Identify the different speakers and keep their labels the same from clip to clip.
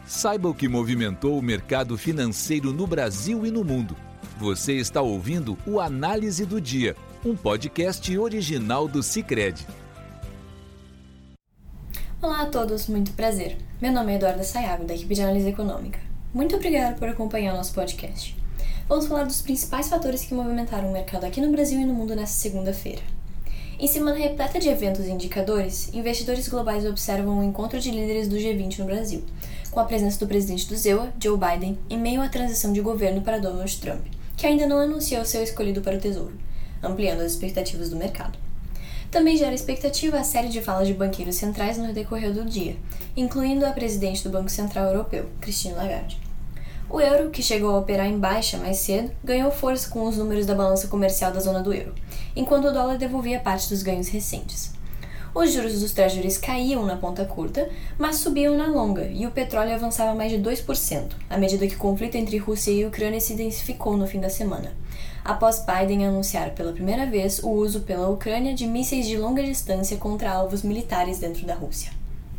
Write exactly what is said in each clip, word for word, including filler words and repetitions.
Speaker 1: Saiba o que movimentou o mercado financeiro no Brasil e no mundo. Você está ouvindo o Análise do Dia, um podcast original do Sicredi.
Speaker 2: Olá a todos, muito prazer. Meu nome é Eduarda Sayago, da equipe de análise econômica. Muito obrigada por acompanhar o nosso podcast. Vamos falar dos principais fatores que movimentaram o mercado aqui no Brasil e no mundo nesta segunda-feira. Em semana repleta de eventos e indicadores, investidores globais observam o encontro de líderes do G vinte no Brasil, com a presença do presidente do Z E U, Joe Biden, em meio à transição de governo para Donald Trump, que ainda não anunciou seu escolhido para o Tesouro, ampliando as expectativas do mercado. Também gera expectativa a série de falas de banqueiros centrais no decorrer do dia, incluindo a presidente do Banco Central Europeu, Christine Lagarde. O euro, que chegou a operar em baixa mais cedo, ganhou força com os números da balança comercial da zona do euro, enquanto o dólar devolvia parte dos ganhos recentes. Os juros dos treasuries caíam na ponta curta, mas subiam na longa, e o petróleo avançava mais de dois por cento, à medida que o conflito entre Rússia e Ucrânia se intensificou no fim da semana, após Biden anunciar pela primeira vez o uso pela Ucrânia de mísseis de longa distância contra alvos militares dentro da Rússia.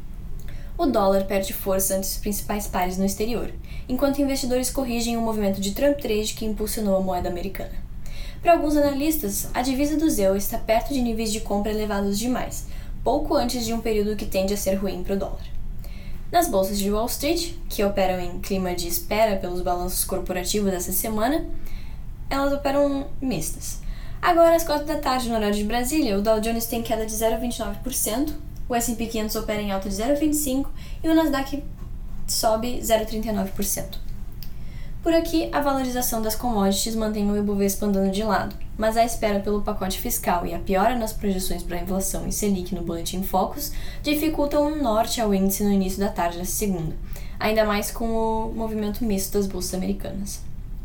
Speaker 2: O dólar perde força ante os principais pares no exterior, enquanto investidores corrigem o movimento de Trump Trade que impulsionou a moeda americana. Para alguns analistas, a divisa do Z E U está perto de níveis de compra elevados demais, pouco antes de um período que tende a ser ruim para o dólar. Nas bolsas de Wall Street, que operam em clima de espera pelos balanços corporativos dessa semana, elas operam mistas. Agora, às quatro da tarde, no horário de Brasília, o Dow Jones tem queda de zero vírgula vinte e nove por cento, o S e P quinhentos opera em alta de zero vírgula vinte e cinco por cento e o Nasdaq sobe zero vírgula trinta e nove por cento. Por aqui, a valorização das commodities mantém o Ibovespa andando de lado, mas a espera pelo pacote fiscal e a piora nas projeções para a inflação e Selic no Boletim Focus dificultam um norte ao índice no início da tarde desta segunda, ainda mais com o movimento misto das bolsas americanas.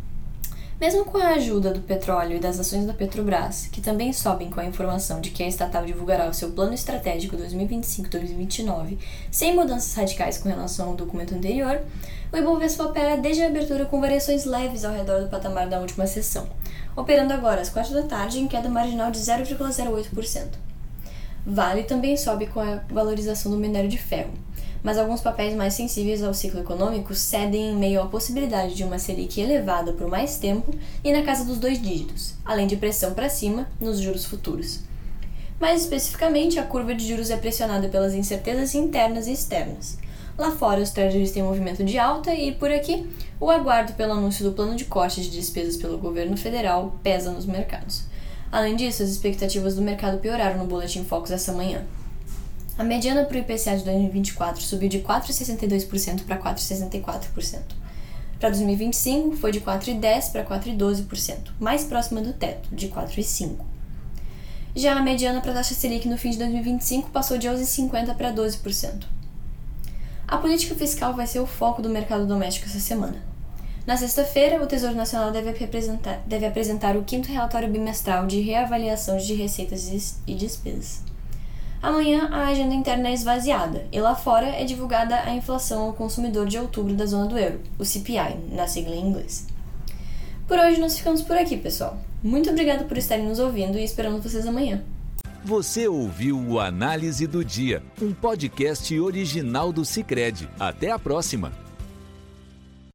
Speaker 2: Mesmo com a ajuda do petróleo e das ações da Petrobras, que também sobem com a informação de que a estatal divulgará o seu plano estratégico dois mil e vinte e cinco a dois mil e vinte e nove, sem mudanças radicais com relação ao documento anterior, o Ibovespa opera desde a abertura com variações leves ao redor do patamar da última sessão, operando agora às quatro da tarde em queda marginal de zero vírgula zero oito por cento. Vale também sobe com a valorização do minério de ferro, mas alguns papéis mais sensíveis ao ciclo econômico cedem em meio à possibilidade de uma Selic elevada por mais tempo e na casa dos dois dígitos, além de pressão para cima nos juros futuros. Mais especificamente, a curva de juros é pressionada pelas incertezas internas e externas. Lá fora, os treasuries têm movimento de alta e, por aqui, o aguardo pelo anúncio do plano de corte de despesas pelo governo federal pesa nos mercados. Além disso, as expectativas do mercado pioraram no Boletim Focus essa manhã. A mediana para o I P C A de dois mil e vinte e quatro subiu de quatro vírgula sessenta e dois por cento para quatro vírgula sessenta e quatro por cento. Para dois mil e vinte e cinco, foi de quatro vírgula dez por cento para quatro vírgula doze por cento, mais próxima do teto, de quatro vírgula cinco por cento. Já a mediana para a taxa Selic no fim de dois mil e vinte e cinco passou de onze vírgula cinquenta por cento para doze por cento. A política fiscal vai ser o foco do mercado doméstico essa semana. Na sexta-feira, o Tesouro Nacional deve apresentar, deve apresentar o quinto relatório bimestral de reavaliação de receitas e despesas. Amanhã, a agenda interna é esvaziada, e lá fora é divulgada a inflação ao consumidor de outubro da zona do euro, o C P I, na sigla em inglês. Por hoje, nós ficamos por aqui, pessoal. Muito obrigada por estarem nos ouvindo e esperamos vocês amanhã.
Speaker 1: Você ouviu o Análise do Dia, um podcast original do Sicredi. Até a próxima!